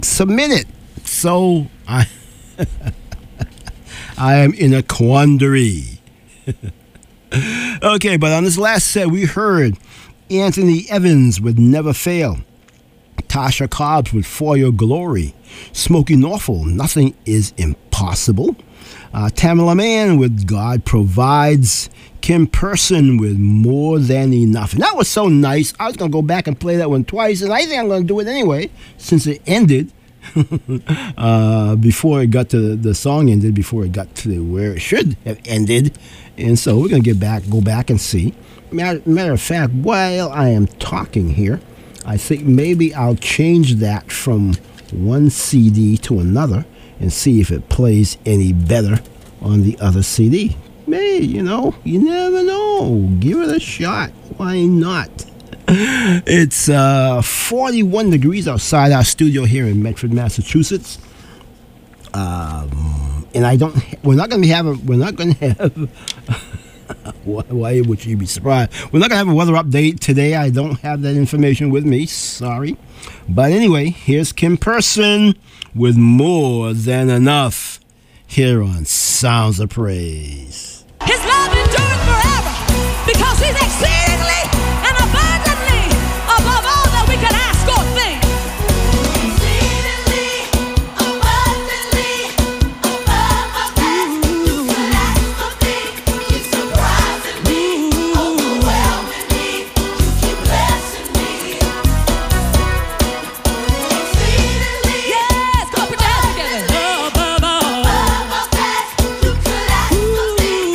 submit it. So I am in a quandary. Okay, but on this last set, we heard Anthony Evans with Never Fail, Tasha Cobbs with For Your Glory, Smokey Norfolk, Nothing Is Impossible, Tamala Mann with God Provides, Kim Person with More Than Enough. And that was so nice. I was going to go back and play that one twice, and I think I'm going to do it anyway, since it ended. Before it got to the song ended, before it got to where it should have ended. And so we're going to go back and see. Matter of fact, while I am talking here, I think maybe I'll change that from one CD to another and see if it plays any better on the other CD. Hey, you never know. Give it a shot. Why not? It's 41 degrees outside our studio here in Medford, Massachusetts. And we're not going to have why would you be surprised? We're not going to have a weather update today. I don't have that information with me. Sorry. But anyway, here's Kim Person with More Than Enough here on Sounds of Praise. His love endures forever because he's exceedingly and abundantly above all that we can ask or think. Exceedingly, abundantly, above all that you can ask or think. You're surprising me, overwhelming me. You keep blessing me. Exceedingly, yes, go put your hands together. Above all that you can ask or think.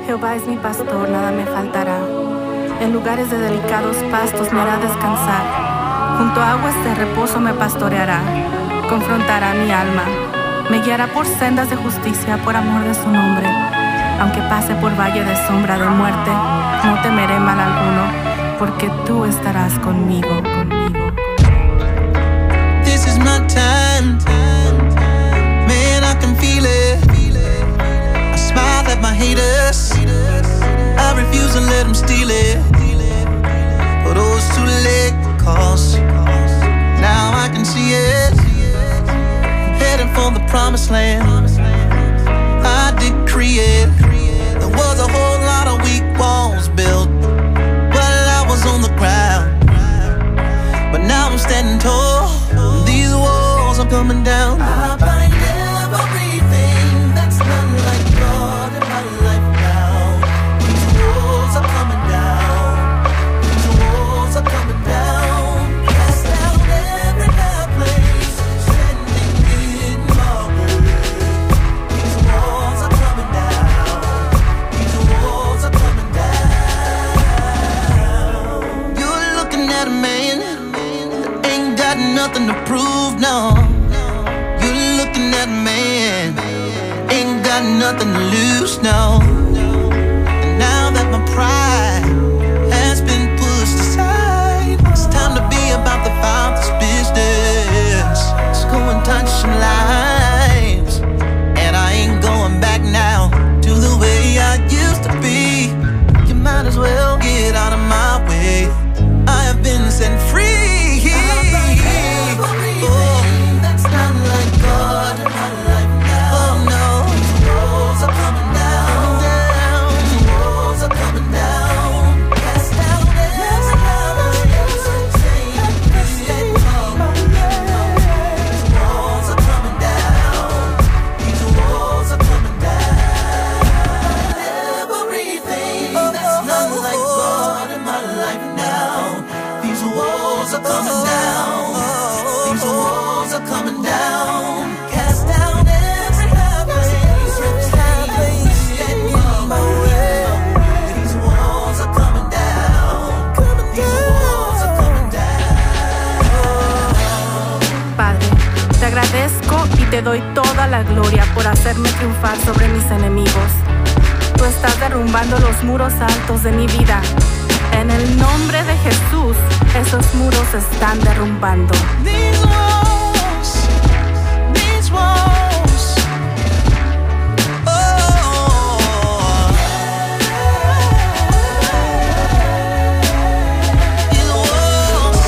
Jehová es mi pastor, nada me faltará. En lugares de delicados pastos me hará descansar. Junto a aguas de reposo me pastoreará. Confrontará mi alma. Me guiará por sendas de justicia por amor de su nombre. Aunque pase por valle de sombra de muerte, no temeré mal alguno, porque tú estarás conmigo. This is my time. Man, I can feel it. I smile at my haters. I refuse to let them steal it. But oh, it's too late, cause now I can see it. I'm heading for the promised land. I decree it. There was a whole lot of weak walls built while I was on the ground. But now I'm standing tall. These walls are coming down. I bind everything that's not like God in my life now. These walls are coming down. These walls are coming down. Cast down every high place, standing in my way. These walls are coming down. These walls are coming down. You're looking at a man that ain't got nothing to prove, no. You're looking at a man, ain't got nothing to lose, no. And now that my pride has been pushed aside, it's time to be about the Father's business. Let's go and touch some lives. And I ain't going back now to the way I used to be. You might as well get out of my way. I have been set free. That's not like God in my life now. Oh no, these walls are coming down. These walls are coming down. Cast down every These walls are coming down. These walls are coming down. Everything that's not like God in my life now. These walls are coming down. These walls are coming down. Cast down every high place. Standing in my way. These walls are coming down. These walls are coming down. Padre, te agradezco y te doy toda la gloria por hacerme triunfar sobre mis enemigos. Tú estás derrumbando los muros altos de mi vida. En el nombre de Jesús, esos muros se están derrumbando. These walls, these walls. Oh, these walls.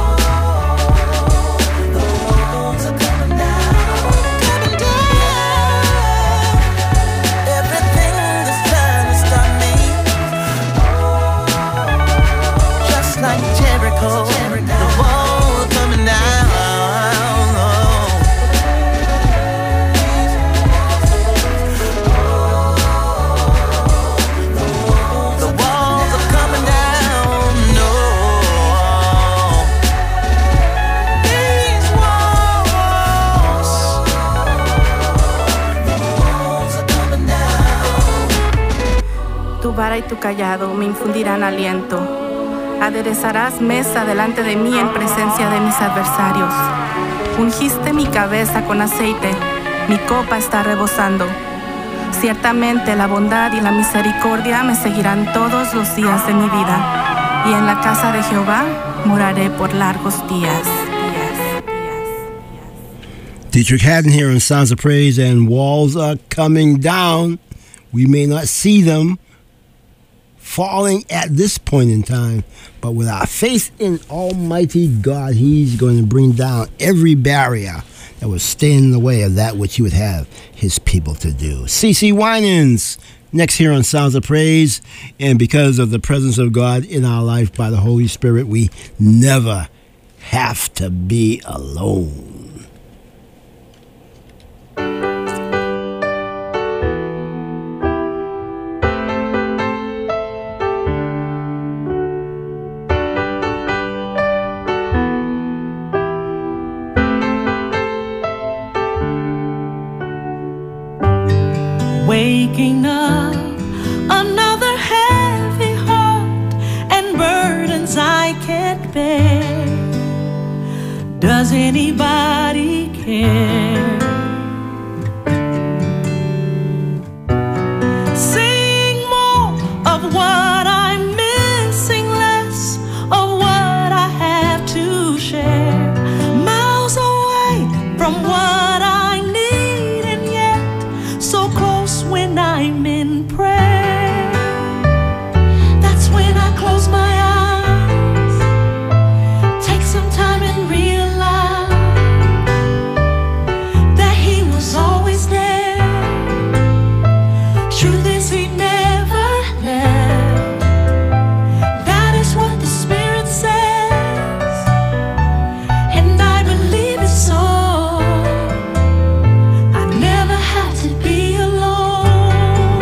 The walls are coming down, coming down. Everything that's trying to stop me, just like Jericho, the wall coming down. The walls are coming down. No, these walls, the walls are coming down. Tu vara y tu callado me infundirán aliento. Aderezarás mesa delante de mí en presencia de mis adversarios. Ungiste mi cabeza con aceite, mi copa está rebosando. Ciertamente la bondad y la misericordia me seguirán todos los días de mi vida, y en la casa de Jehová moraré por largos días. Dietrich Haddon here on Sounds of Praise, and walls are coming down. We may not see them falling at this point in time, but with our faith in Almighty God, He's going to bring down every barrier that would stand in the way of that which He would have His people to do. CeCe Winans, next here on Sounds of Praise, and because of the presence of God in our life by the Holy Spirit, we never have to be alone. Waking up another bear. Does anybody care? Sing more of what I'm missing, less of what I have to share. Miles away from what I need, and yet so close when I'm in prayer. That's when I close my eyes, take some time and realize that He was always there. Truth is, He never left. That is what the Spirit says, and I believe it so. I never had to be alone.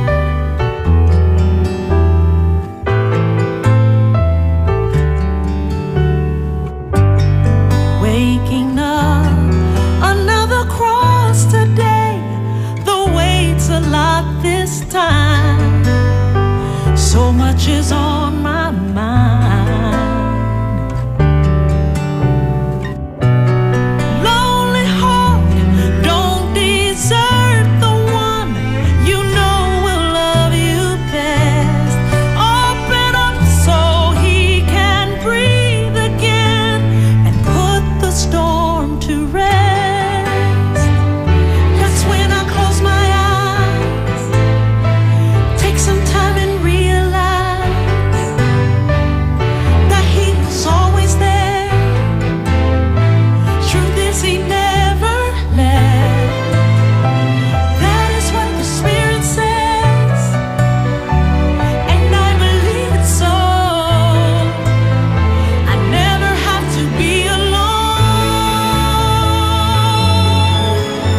Waking up, another cross today. The weight's a lot this time. So much is on my mind. Lonely heart, don't desert the one you know will love you best. Open up so He can breathe again and put the storm to rest. That's when I close my eyes, take some time and realize that He was always there. Truth is, He never left. That is what the Spirit says, and I believe it so. I never have to be alone.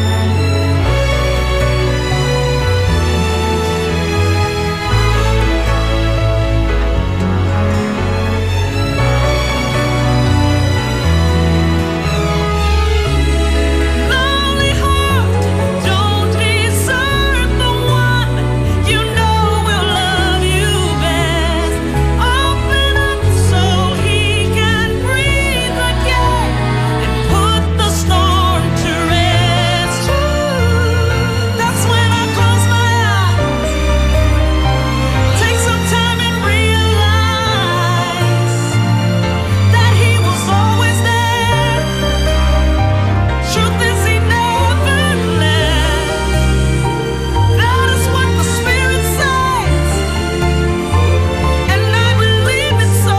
Lonely heart, don't desert the one you know will love you best. Open up so He can breathe again and put the storm to rest. That's when I close my eyes, take some time and realize that He was always there. Truth is, He never left. That is what the Spirit says, and I believe it so.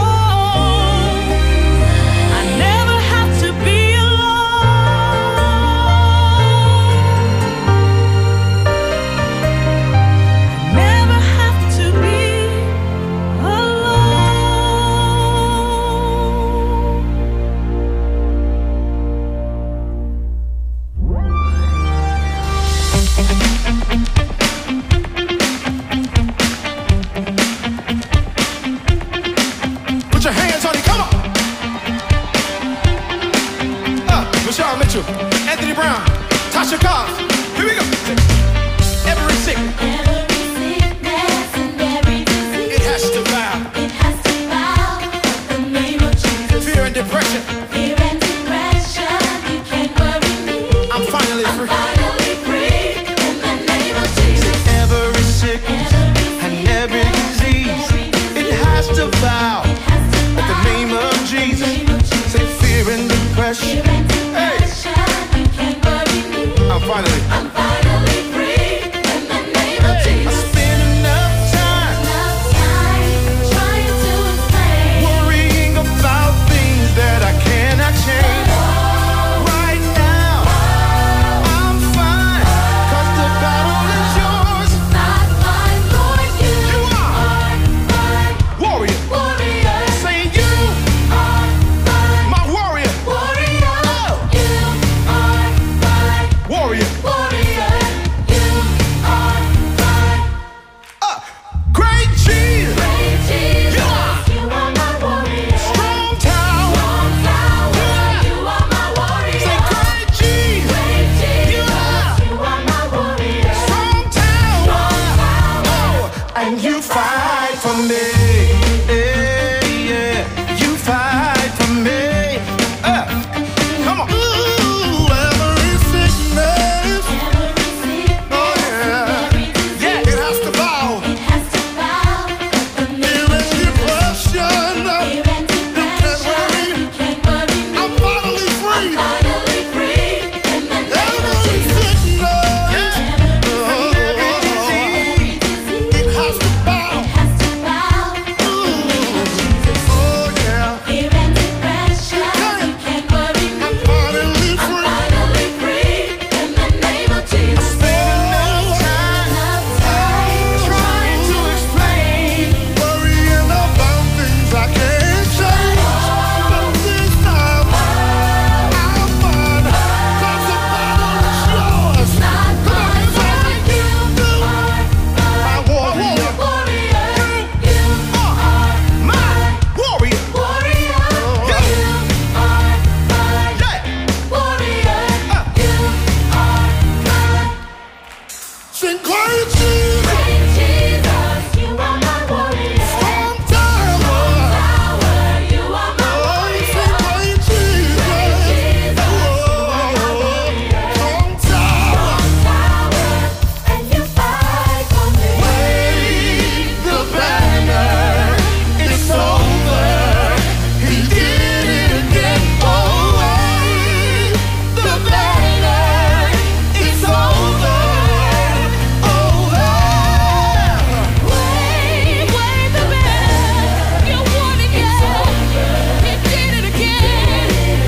I never have to be alone. I never have to be Put your hands on it, come on. Michelle Mitchell, Anthony Brown, Tasha Cobbs. Here we go. Every sickness, it has to bow. Fear and depression, I'm finally free. Every sickness and every disease, it has to bow at the name of Jesus. Say fear and depression. Hey, I'm finally. I spent enough time worrying about things that I cannot change. Right now, I'm fine, 'cause the battle is yours. You are warrior. Say you, my warrior. Warrior. Great Jesus. You are strong tower. Say great Jesus. You are strong tower. Oh, and you fight for me. Yeah, you fight. Sing great Jesus. Great Jesus, you are my warrior. Strong tower. You are my warrior. Sing great Jesus. Great Jesus, you are my warrior. Strong tower. Tower, and you fight for me. Wave the banner. It's over. He did it again. Oh, wave the banner. It's over. Wave the banner. You won again. You did it again.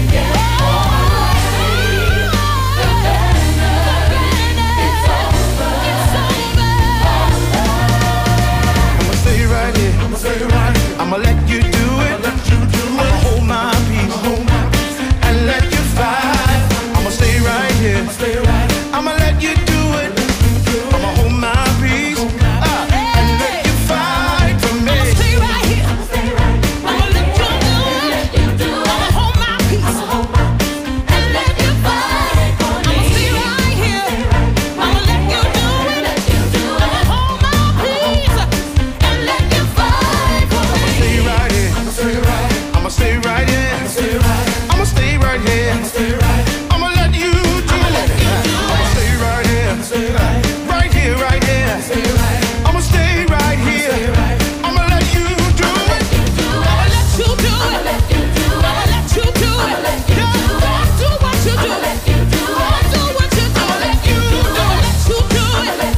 I'ma stay right here. I'ma let you do it. I'ma hold my peace and let you fight. I'ma stay right here. I'ma let you do it. I'ma hold my peace and let you fight for me. Stay right here. I'ma let you do it. I'ma hold my peace and let you fight for me. I'ma stay right here. I'ma let you do it. I'ma hold my peace and let you fight for me. Stay right here. I'ma stay right here. I'ma stay right here. I'ma let you do it. I'ma stay right here. Right here, right here. I'ma stay right here. I'ma let you do it. I'ma let you do it. I'ma let you do it. Yeah, do what you do. Do what you do. I'ma let you do it. I'ma let you do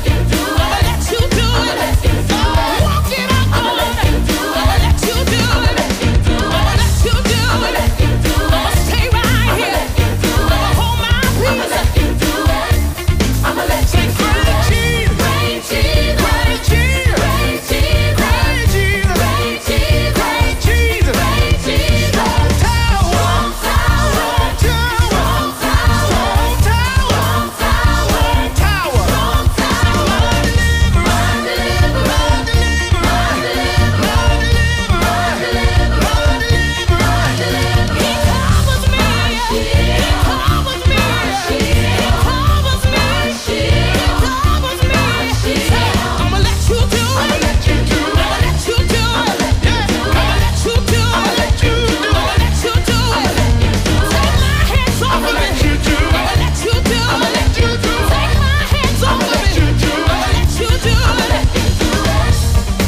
it. Walk it out, I'ma let you do it. I'ma let you do it. I'ma stay right here. I'ma hold my peace. I'ma let Say you great Jesus. Great Jesus, Great Jesus. great Jesus, Great Jesus. great Jesus, Great Jesus. great Jesus. Strong tower. Strong tower, Strong tower. strong tower, Strong tower. strong tower. My deliverer. My deliverer. My deliverer. My deliverer. My deliverer. He covers me. He covers me. He covers me. He covers me. I'ma let you do it. I'ma let you do it. I'ma let you do it. I'ma let you do it. I'ma let you do it. I'ma let you do it. Take my hands off of it. I'ma let you do it. I'ma let you do it. Take my hands off of it. I'ma let you do it.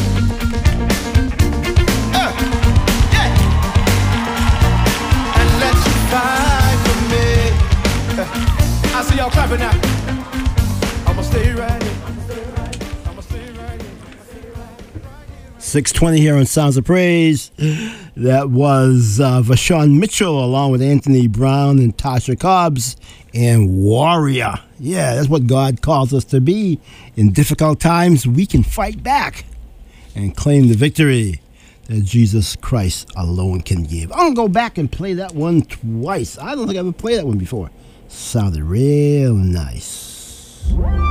And let you fight for me. I see y'all clapping now. I'ma stay right here. I'ma stay right here. 620 here on Sounds of Praise. That was Vashawn Mitchell along with Anthony Brown and Tasha Cobbs and Warrior. Yeah, that's what God calls us to be. In difficult times, we can fight back and claim the victory that Jesus Christ alone can give. I'm going to go back and play that one twice. I don't think I ever played that one before. Sounded real nice.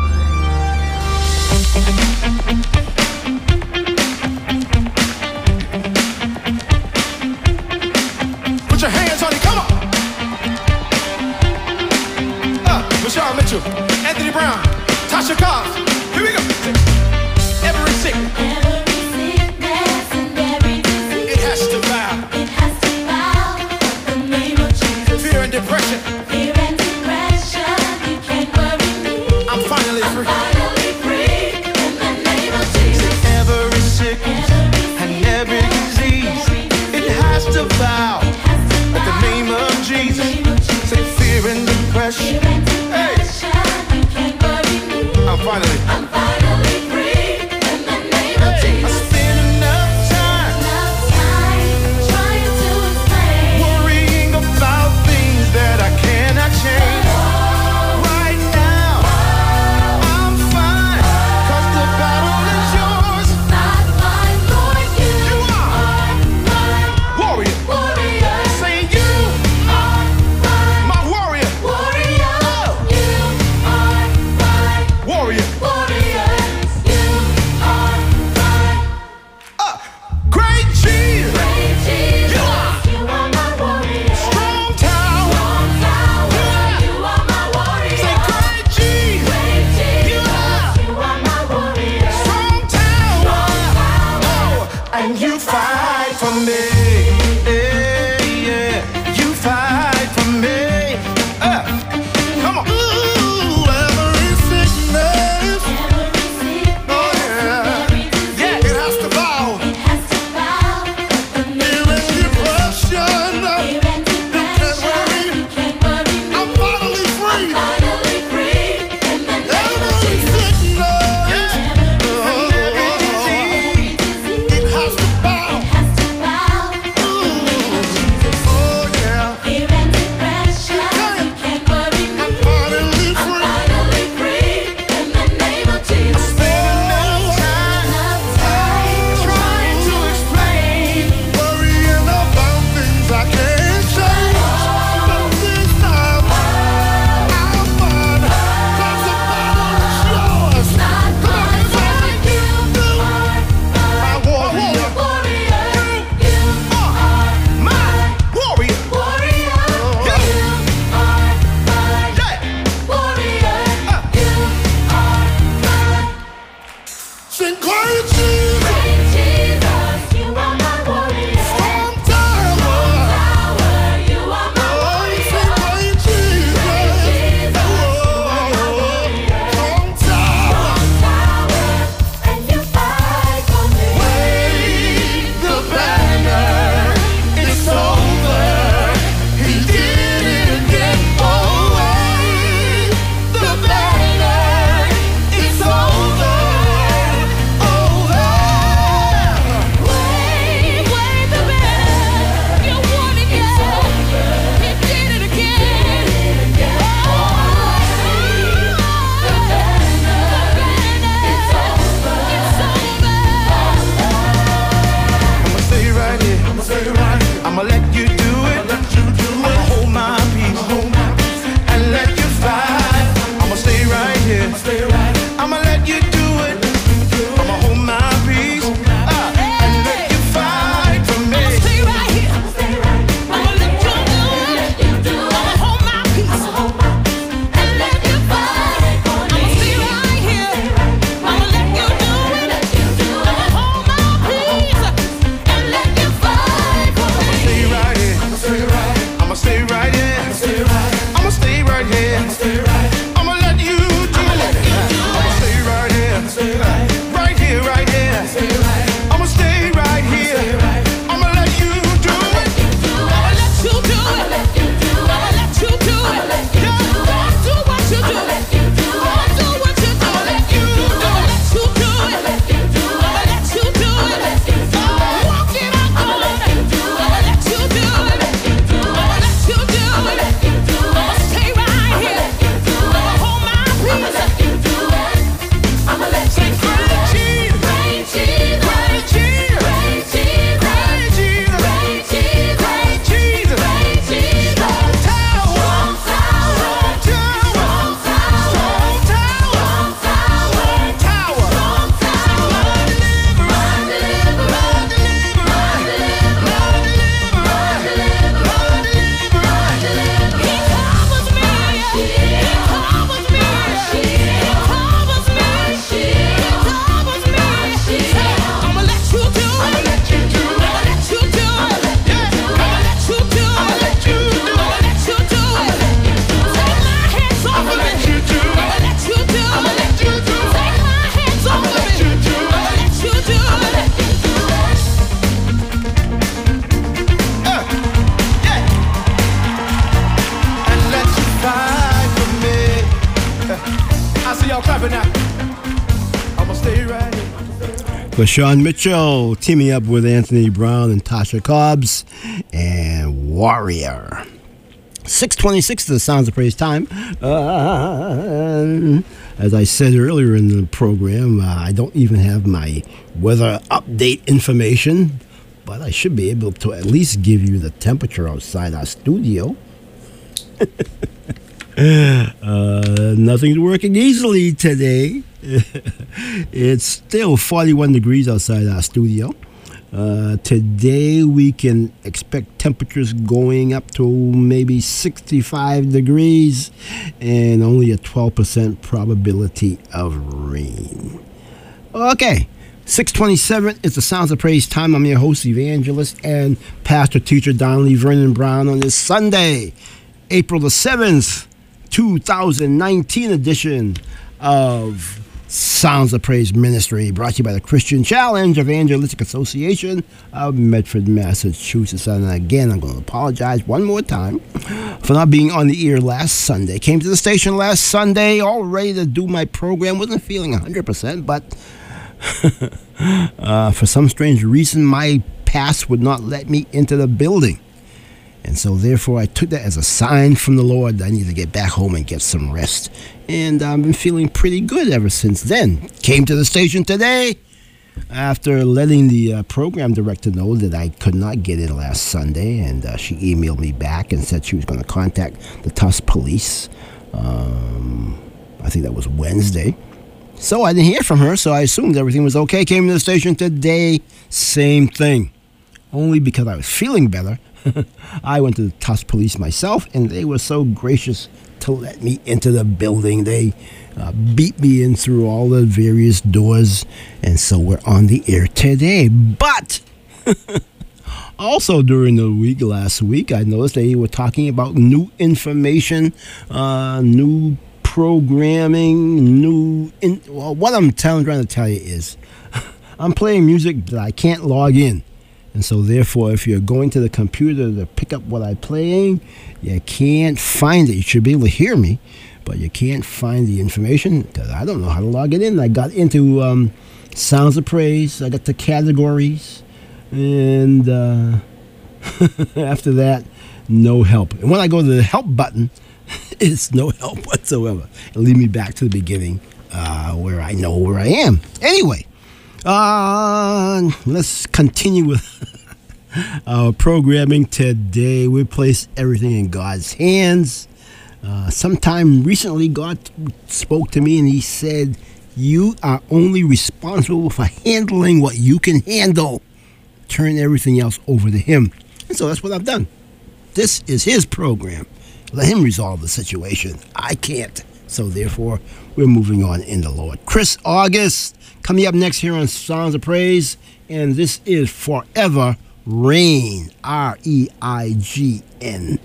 Put your hands on it, come on. Vashawn Mitchell, Anthony Brown, Tasha Cobbs. Here we go. Every sickness, Every sickness and every disease, it has to bow. it has to bow at the name of Jesus. Fear and depression, Fear and depression, you can't worry me. I'm finally fight for me. Yeah, yeah. You fight for me. Come on. Ooh, every sickness. Oh yeah. Yeah, it has to bow. Fear and depression. You can't worry. I'm finally free. Every sickness. Every disease. It has to bow. Oh yeah. I'm finally free. Spend enough time trying to explain, worrying about things I can't change. But this time I'm fine. 'Cause the battle is yours. Come on, everybody. You are my warrior. You are my warrior. Sing great Jesus, strong tower. Oh, sing great Jesus, strong tower. Wave the banner, it's over. He did it again. Oh, wave the banner, it's over. I'ma stay right here. I'ma let you do it. I'ma hold my peace and let you fight. I'ma stay right here. I'ma let you do it. I'ma hold my peace and let you fight for me. Stay right here. I'ma stay right here. I'ma stay right here. I'ma let you do it. I'ma stay right here. Right here, right here. I'ma stay right here. I'ma let you do it. I'ma let you do it. I'ma let you do it. Yeah. Do what you do. Do what you do. I'ma let you do it. I'ma let you do it. I'ma let you do it. Walk it out, God. I'ma let you do it. I'ma let you do it. I'ma stay right here. I'ma hold my peace. Say great Jesus. Great Jesus. Great Jesus. Great Jesus. Strong tower. Strong tower. I'ma let you do it. I'ma let you do it. I'ma let you do it. I'ma let you do it. I'ma let you do it. I'ma let you do it. Take my hands off of me. I'ma let you do it. I'ma let you do it. I'ma let you do it. Take my hands off of me. I'ma let you do it. I'ma let you do it. And let you fight for me. I see y'all clapping now. I'ma stay right here. For Sean Mitchell, teaming up with Anthony Brown and Tasha Cobbs, and Warrior. 6:26 to the Sounds of Praise time. As I said earlier in the program, I don't even have my weather update information, but I should be able to at least give you the temperature outside our studio. Nothing's working easily today. It's still 41 degrees outside our studio. Today we can expect temperatures going up to maybe 65 degrees and only a 12% probability of rain. Okay, 627, it's the Sounds of Praise time. I'm your host, evangelist, and pastor teacher Donnelly Vernon Brown on this Sunday, April the 7th, 2019 edition of Sounds of Praise Ministry, brought to you by the Christian Challenge Evangelistic Association of Medford, Massachusetts. And again, I'm going to apologize one more time for not being on the air last Sunday. Came to the station last Sunday, all ready to do my program. Wasn't feeling 100%, but for some strange reason, my pass would not let me into the building. And so, therefore, I took that as a sign from the Lord that I need to get back home and get some rest. And I've been feeling pretty good ever since then. Came to the station today after letting the program director know that I could not get in last Sunday. And she emailed me back and said she was going to contact the Tufts police. I think that was Wednesday. So I didn't hear from her, so I assumed everything was okay. Came to the station today, same thing. Only because I was feeling better, I went to the Tufts police myself, and they were so gracious to let me into the building. They beat me in through all the various doors, and so we're on the air today. But also during the week, last week, I noticed they were talking about new information, new programming, what I'm trying to tell you is I'm playing music that I can't log in. And so, therefore, if you're going to the computer to pick up what I'm playing, you can't find it. You should be able to hear me, but you can't find the information because I don't know how to log it in. I got into Sounds of Praise. I got the categories. And after that, no help. And when I go to the help button, it's no help whatsoever. It'll lead me back to the beginning where I know where I am. Anyway, let's continue with our programming today. We place everything in God's hands. Sometime recently, God spoke to me and he said, you are only responsible for handling what you can handle. Turn everything else over to him. And so that's what I've done. This is his program. Let him resolve the situation. I can't. So therefore, we're moving on in the Lord. Chris August coming up next here on Sounds of Praise. And this is Forever Reign. R-E-I-G-N.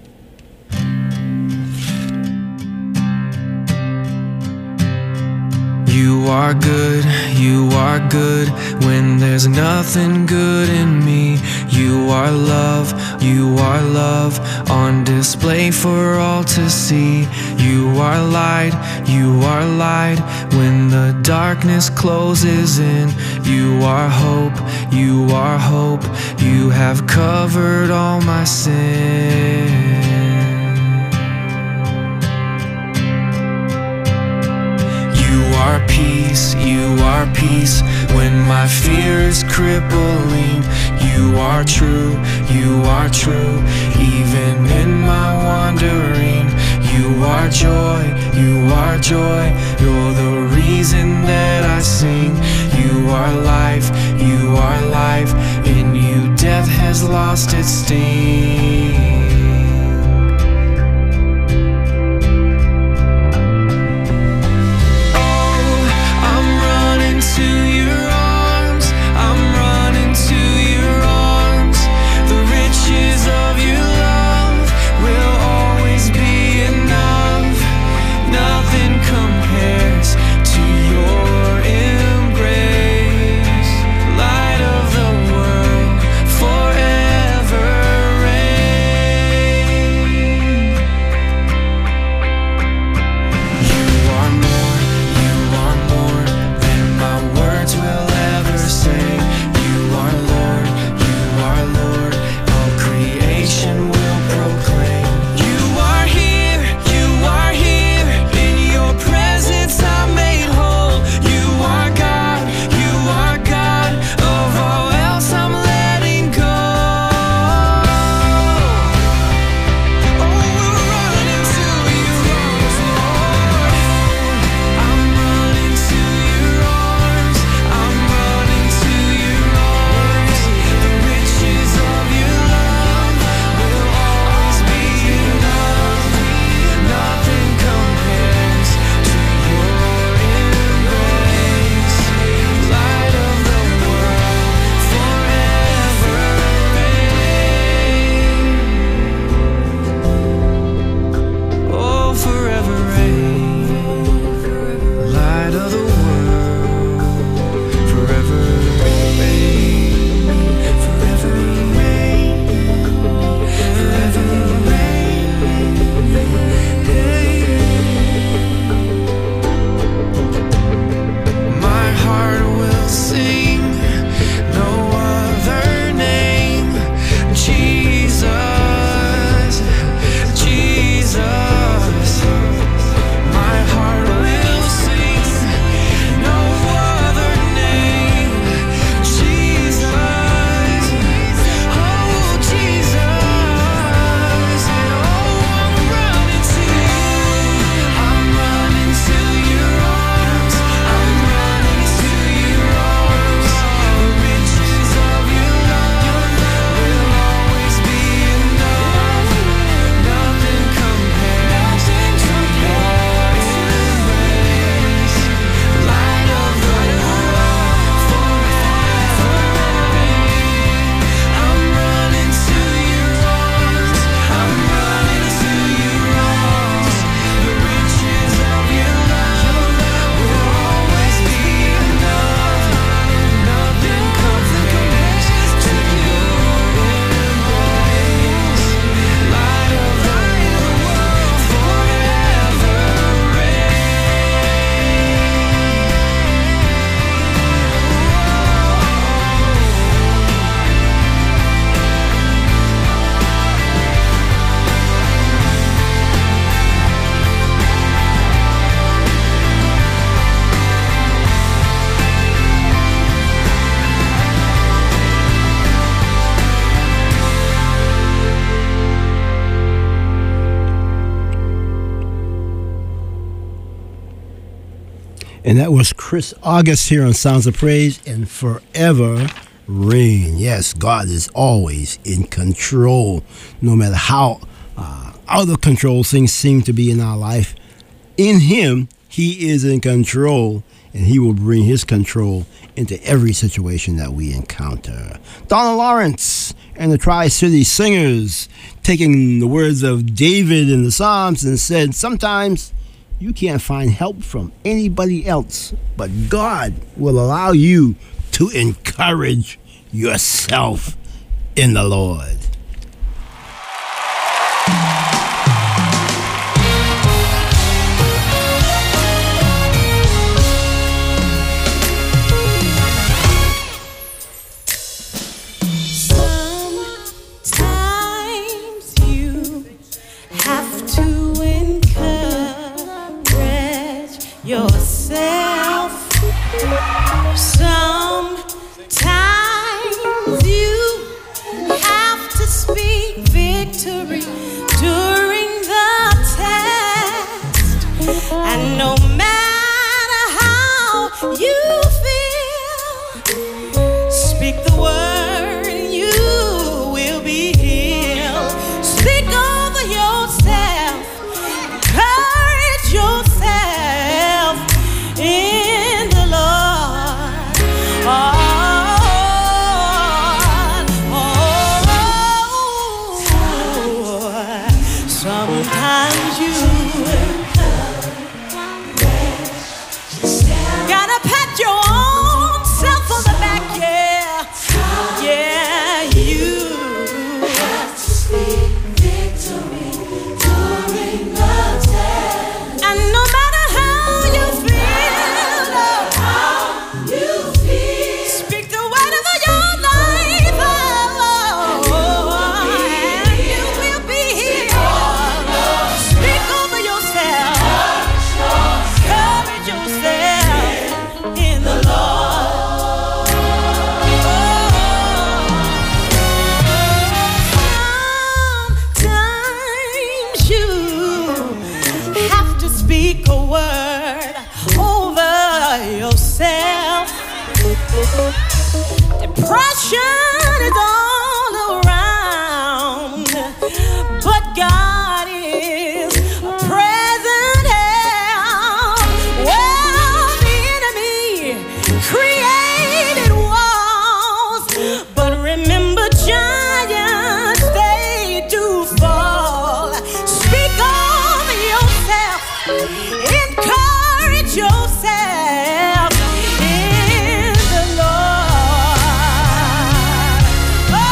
You are good when there's nothing good in me. You are love on display for all to see. You are light when the darkness closes in. You are hope, you have covered all my sin. You are peace when my fear is crippling. You are true, even in my wandering. You are joy, you're the reason that I sing. You are life, in you death has lost its sting. Forever reign. And that was Chris August here on Sounds of Praise and Forever Rain. Yes, God is always in control. No matter how out of control things seem to be in our life, in Him, He is in control, and He will bring His control into every situation that we encounter. Donna Lawrence and the Tri-City Singers taking the words of David in the Psalms and said, sometimes you can't find help from anybody else, but God will allow you to encourage yourself in the Lord. Sometimes you have to encourage yourself. Sometimes you have to speak victory during the test. And no matter how you feel, speak the word and you will be healed. Speak over yourself, encourage yourself in the Lord. Sometimes you gotta pat your own self on the back, yeah. Yeah, you have to speak victory during the test. And no matter how you feel, speak the word over your life, and you will be healed. Speak over yourself, courage yourself in the Lord. Sometimes you have to speak a word over yourself. Depression is all around, but God is a present help. Well, the enemy created walls, but remember, giants, they do fall. Speak over yourself, encourage yourself in the Lord. Oh,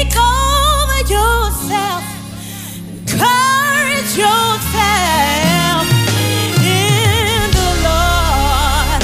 Speak over yourself. Encourage yourself in the Lord.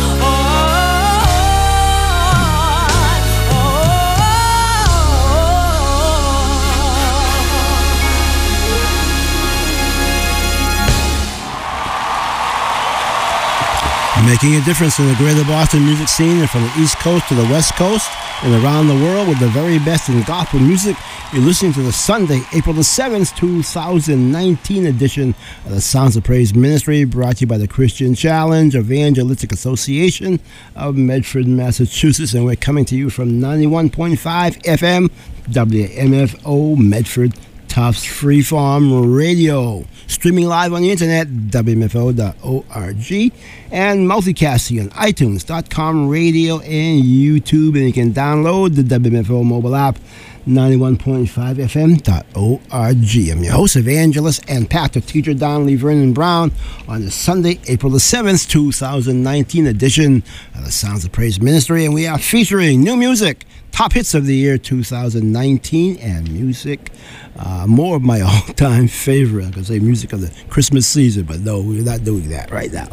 Making a difference in the greater Boston music scene, and from the East Coast to the West Coast and around the world with the very best in gospel music. You're listening to the Sunday, April the 7th, 2019 edition of the Sounds of Praise Ministry, brought to you by the Christian Challenge Evangelistic Association of Medford, Massachusetts. And we're coming to you from 91.5 FM, WMFO Medford, Tufts Freeform Radio. Streaming live on the internet, WMFO.org, and multicasting on iTunes.com, radio, and YouTube. And you can download the WMFO mobile app, 91.5fm.org. I'm your host, evangelist, and pastor teacher Don Lee Vernon Brown on the Sunday, April the 7th, 2019 edition of the Sounds of Praise Ministry. And we are featuring new music, top hits of the year 2019, and music, more of my all-time favorite. I could say music of the Christmas season, but no, we're not doing that right now.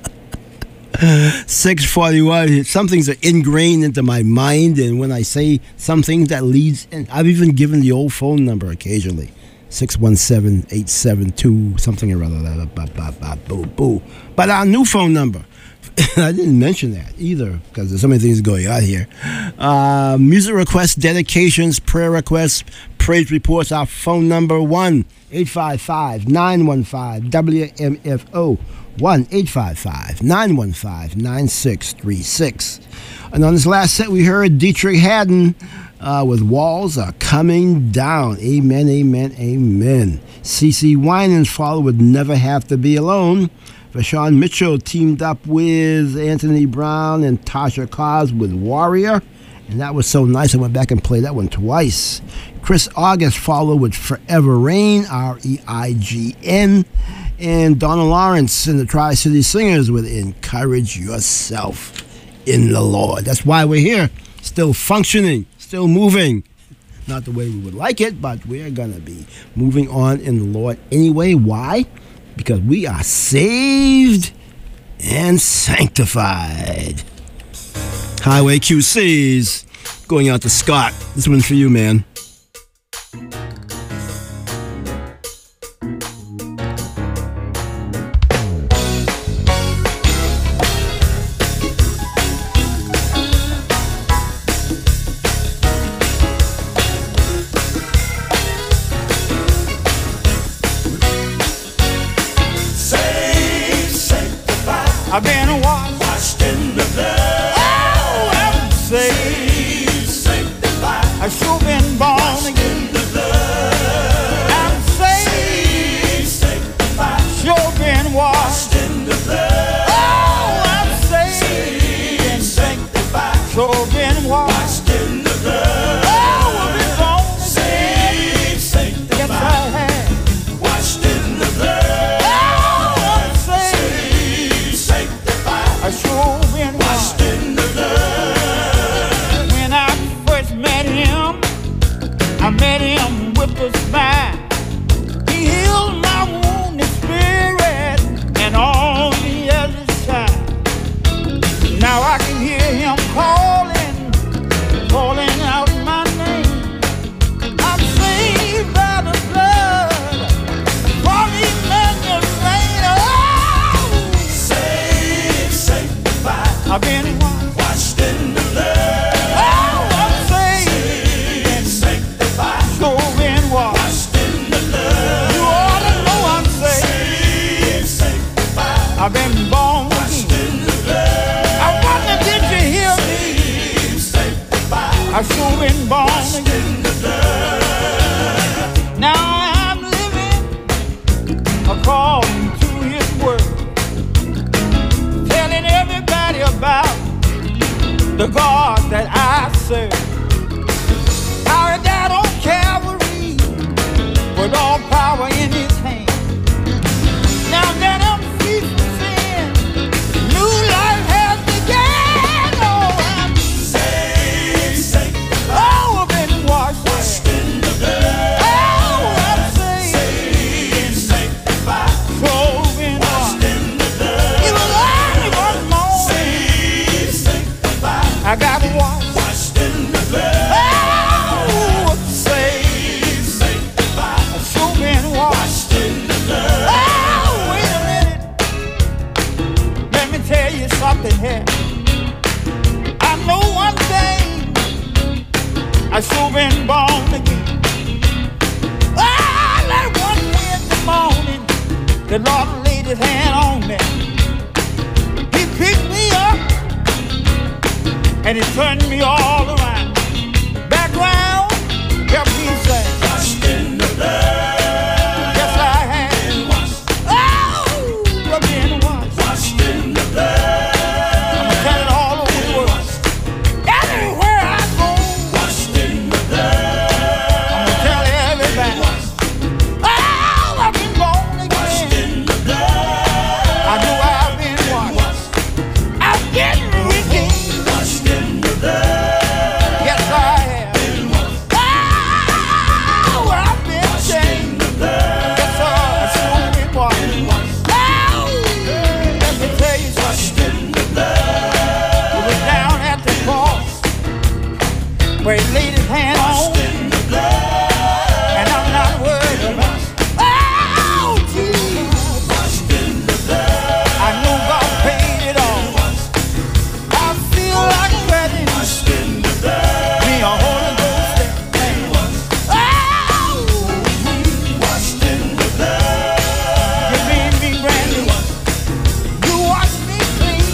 6:41. Some things are ingrained into my mind, and when I say some things that leads, and I've even given the old phone number occasionally, 617-872 something or other. But our new phone number, I didn't mention that either because there's so many things going on here. Music requests, dedications, prayer requests, praise reports. Our phone number 1-855-915-WMFO. 1-855-915-9636. And on this last set, we heard Dietrich Haddon with Walls Are Coming Down. Amen, amen, amen. CeCe Winans followed with Never Have to Be Alone. Vashawn Mitchell teamed up with Anthony Brown and Tasha Cobbs with Warrior. And that was so nice. I went back and played that one twice. Chris August followed with Forever Rain, R-E-I-G-N. And Donna Lawrence and the Tri-City Singers with Encourage Yourself in the Lord. That's why we're here, still functioning, still moving. Not the way we would like it, but we're going to be moving on in the Lord anyway. Why? Because we are saved and sanctified. Highway QC's going out to Scott. This one's for you, man. I've been washed in the blood. Oh, I'm saved, sanctified. I've sure been born again. In the blood. I'm saved, sanctified. Sure been washed in the blood. Oh, I'm saved and sanctified. Sure been washed in the blood. Oh, I've been born again. Saved, sanctified. Yes, I have. Washed in the blood. I sure been washed in the blood. When I first met him, I met him with a smile. He healed my wounded spirit, and on the other side, now I can hear him calling, calling out my name. I'm saved by the blood, from Emmanuel rain. Oh, I've been washed in the blood. Oh, I'm saved and sanctified. Sure been washed in the Lord laid his hand on me. He picked me up and he turned me all around. Back round, help me sing. Washed in the blood. Yes, I have. Been washed. Oh, I've been washed. Washed in the blood. I'm tell it all over the world. Everywhere I go, Washed in the blood. I'm gonna tell everybody. Oh, I've been born Washed again. in the blood. I know I've been washed. I'm getting redeemed. Washed in the blood. Yes, I have. Oh, I've been changed. Yes, sir, I sure been washed. Oh, let me tell you something. It was down at the cross where he laid his hand on me, and I'm not worried about it. Oh, Jesus. I know God paid it all. I feel like wedding me a Holy Ghost thing. Oh, you made me brand new. You washed me clean.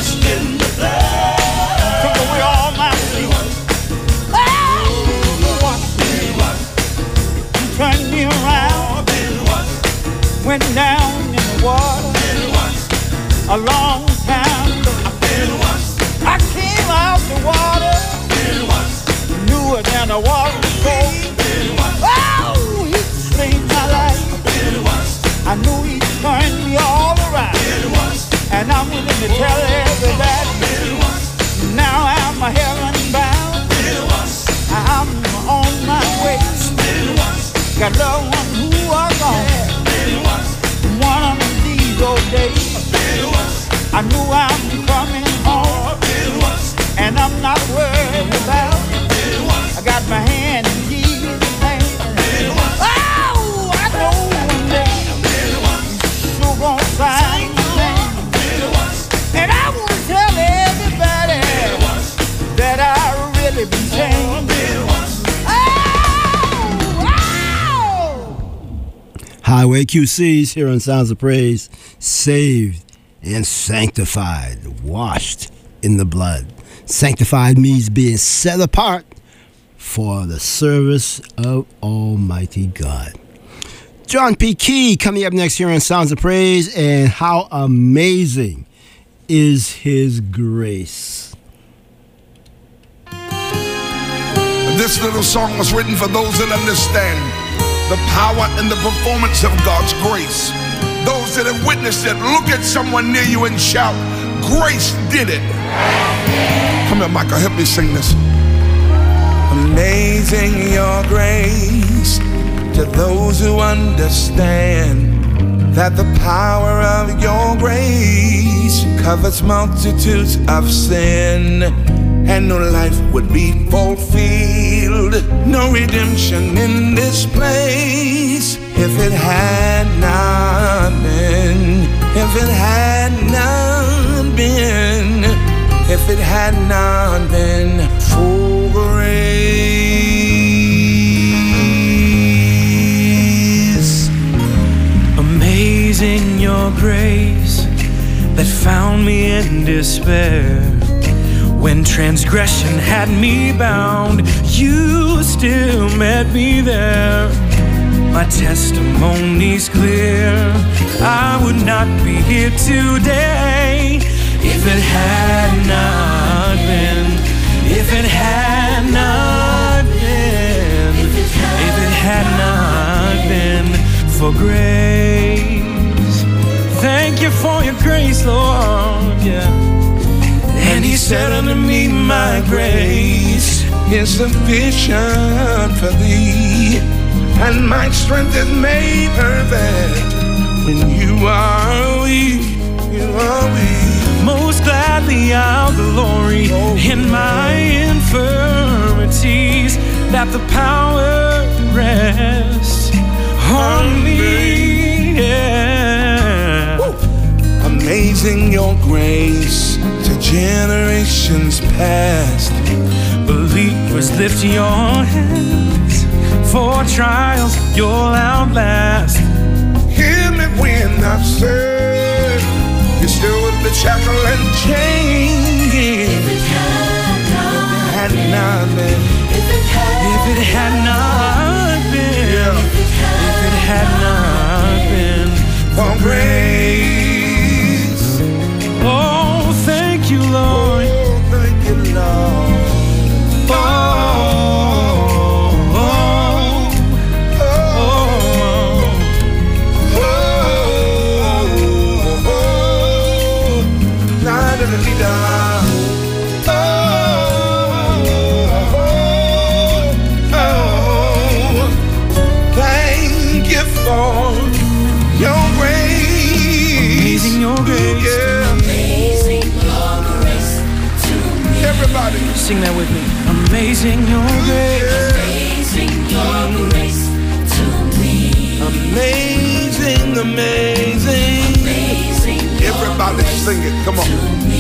Took away all my sin. Oh, you washed me. You turned me around. Went down in the water a long time ago. I came out the water, newer than the water before. Oh, he saved my life. I knew he turned me all around, and I'm willing to tell everybody. Now I'm a heaven bound. I'm on my way. Got loved ones who are gone. One of these old days, I knew I'm coming home, and I'm not worried about it. I got my hand in Jesus' hand. Oh, I know one day you sure gonna find my name. And I want to tell everybody that I really been changed. Highway QC's here on Sounds of Praise. Saved and sanctified, washed in the blood. Sanctified means being set apart for the service of Almighty God. John P. Key coming up next here on Sounds of Praise, and how amazing is His grace. This little song was written for those that understand the power and the performance of God's grace. Those that have witnessed it, look at someone near you and shout, grace did it. Come here, Michael, help me sing this. Amazing your grace to those who understand that the power of your grace covers multitudes of sin, and no life would be fulfilled, no redemption in this place if it had not been, if it had not been, if it had not been for grace. Amazing your grace that found me in despair. When transgression had me bound, you still met me there. My testimony's clear. I would not be here today if it had not been, if it had not been, if it had not been for grace. Thank you for your grace, Lord, yeah. And he said unto me, my grace is sufficient for thee, and my strength is made perfect when you are weak, you are weak. Most gladly I'll glory in my infirmities, that the power rests on me, yeah. Amazing your grace to generations past. Believers, lift your hands, for trials you'll outlast. Hear me when I said you still would be shackle and chain. If it had not been, if it had not been, if it had not been for grace. Oh, thank you, Lord. Oh, thank you, Lord. Oh, oh, oh, oh, la da da da. Thank you for your grace. amazing your grace. Yeah. Amazing your grace to me. Everybody. Sing that with me. Amazing your grace. Amazing your grace to me. Amazing, amazing. Amazing Everybody sing it. Come on.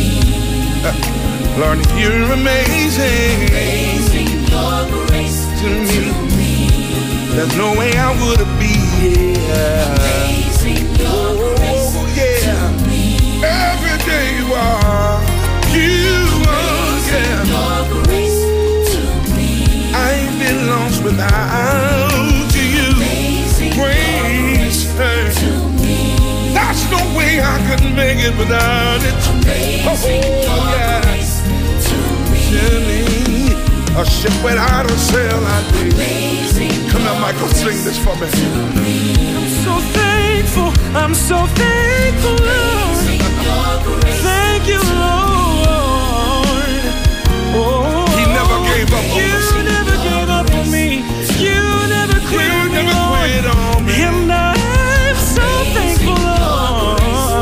Lord, you're amazing amazing your grace to me. There's no way I would have been here. amazing your grace Oh, yeah. Every day you are. You are, yeah. your grace to me. I ain't been lost without you. Amazing Grace. to me. That's no way I could make it without it. Amazing your grace to me. A ship without a sail, I did. Amazing Come on, Michael, sing this for me. I'm so thankful. I'm so thankful, Lord. your grace. Thank you, Lord. Oh, He never gave up on you us. never gave up on me. You never quit You on me, never Lord. quit on me. And I'm so thankful, Lord.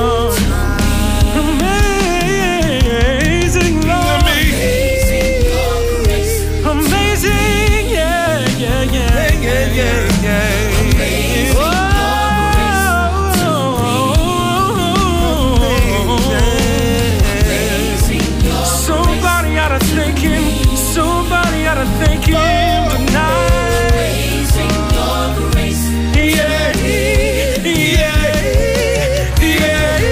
Amazing, Lord. Amazing your grace. Amazing, yeah, yeah, yeah. Yeah, yeah, yeah. Somebody ought to thank him. Somebody ought to thank him tonight. Amazing your grace. Yeah, yeah, yeah.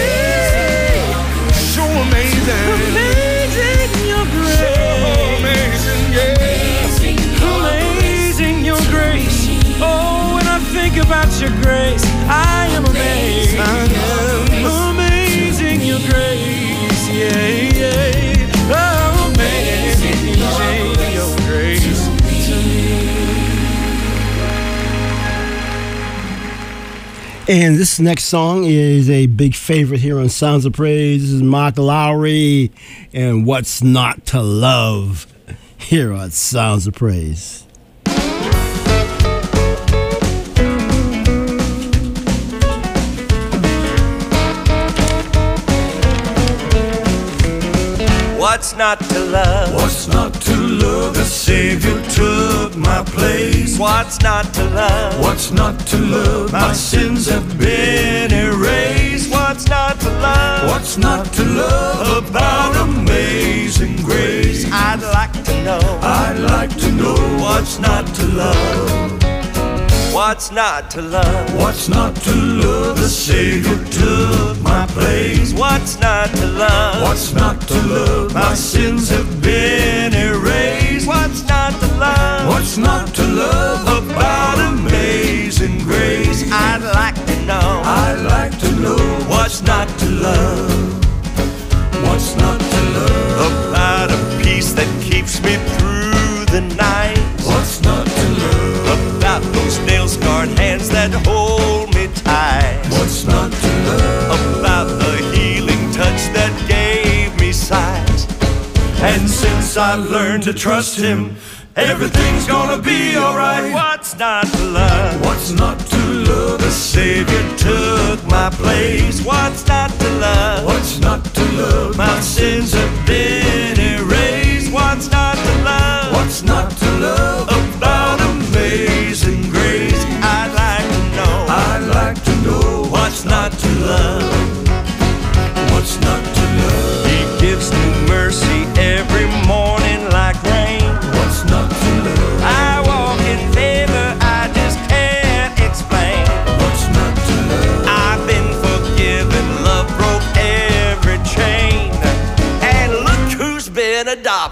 So amazing. Amazing your grace. Amazing, yeah. Amazing your grace. Oh, when I think about your grace, I am amazed. I am. Amazing your grace. Yeah, yeah. Oh, amazing your grace to me. And this next song is a big favorite here on Sounds of Praise. This is Mark Lowry and What's Not to Love here on Sounds of Praise. What's not to love? What's not to love? The Savior took my place. What's not to love? What's not to love? My sins have been erased. What's not to love? What's not to love about amazing grace? I'd like to know. I'd like to know what's not to love. What's not to love? What's not to love? The Savior took my place. What's not to love? What's not to love? My sins have been erased. What's not to love? What's not to love about amazing grace? I'd like to know. I'd like to know what's not to love. What's not to love? About a peace that keeps me through the night. What's not to love? About those nail-scarred hands that hold me tight. What's not to love? About the healing touch that gave me sight. And since I've learned to trust Him, everything's gonna be alright. What's not to love? What's not to love? The Savior took my place. What's not to love? What's not to love? My sins have been erased. What's not to love? What's not to love About amazing grace. I'd like to know. I'd like to know What's not to love? what's not to love. He gives new mercy every morning like rain. What's not to love? I walk in favor, I just can't explain. What's not to love? I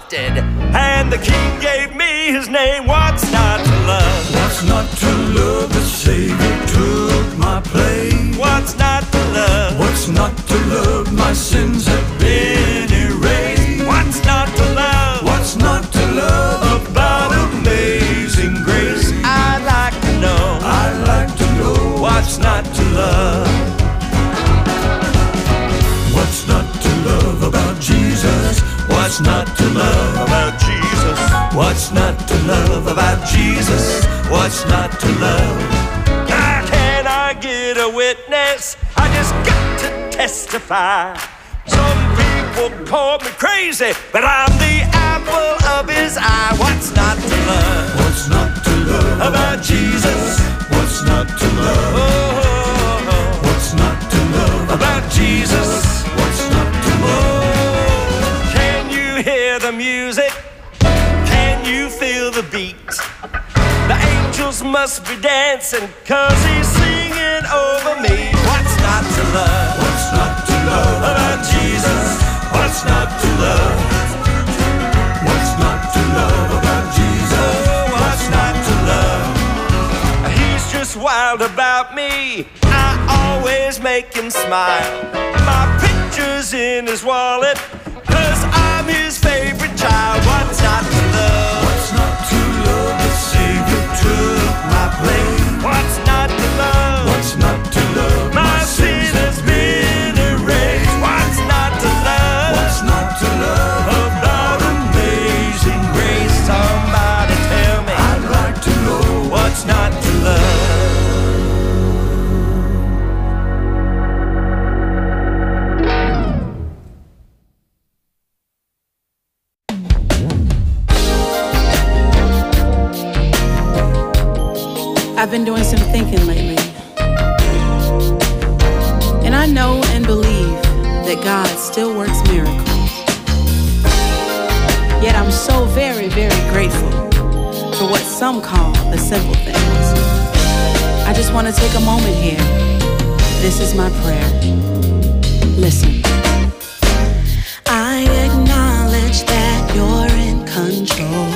adopted, and the King gave me his name. What's not to love? What's not to love? The Savior took my place. What's not to love? What's not to love? My sins have been erased. What's not to love? What's not to love about amazing grace? I'd like to know. I'd like to know What's not to love? what's not to love about Jesus. What's not to love about Jesus? What's not to love about Jesus? What's not to love? Can I get a witness? I just got to testify. Some people call me crazy, but I'm the apple of his eye. What's not to love? What's not to love About Jesus? What's not to love? What's not to love About Jesus? What's not to love? Can you hear the music? Can you feel the beat? The angels must be dancing, 'cause he's singing over me. What's not to love? What's not to love About Jesus? What's not to love? What's not to love about Jesus? What's not to love? He's just wild about me. I always make him smile. My picture's in his wallet, 'cause I'm his favorite child. What's not to love? What's not to love? The Savior took my place. What's not to love? What's not to love? My sin has been erased. What's not to love? What's not to love About amazing grace. Somebody tell me. I'd like to know What's not to love? I've been doing some thinking lately. And I know and believe that God still works miracles. Yet I'm so very, very grateful for what some call the simple things. I just want to take a moment here. This is my prayer. Listen. I acknowledge that you're in control.